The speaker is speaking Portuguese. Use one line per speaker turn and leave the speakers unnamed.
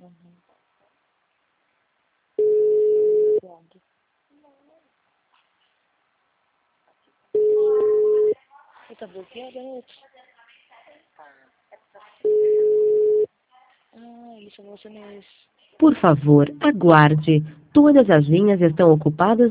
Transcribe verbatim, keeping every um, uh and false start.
Uhum. Pronto. Está bloqueado, é outro. Ah, ele chamou você nesse.
Por favor, aguarde. Todas as linhas estão ocupadas.